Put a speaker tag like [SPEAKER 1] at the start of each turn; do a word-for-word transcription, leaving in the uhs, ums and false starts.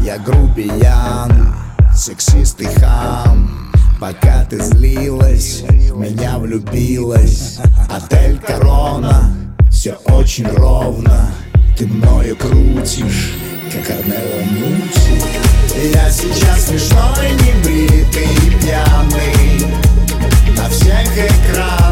[SPEAKER 1] Я грубиян, сексист и хам. Пока ты злилась, в меня влюбилась. Отель Корона, все очень ровно. Ты мною крутишь, как Арнелла Мути. Я сейчас смешной, небритый и пьяный на всех экранах.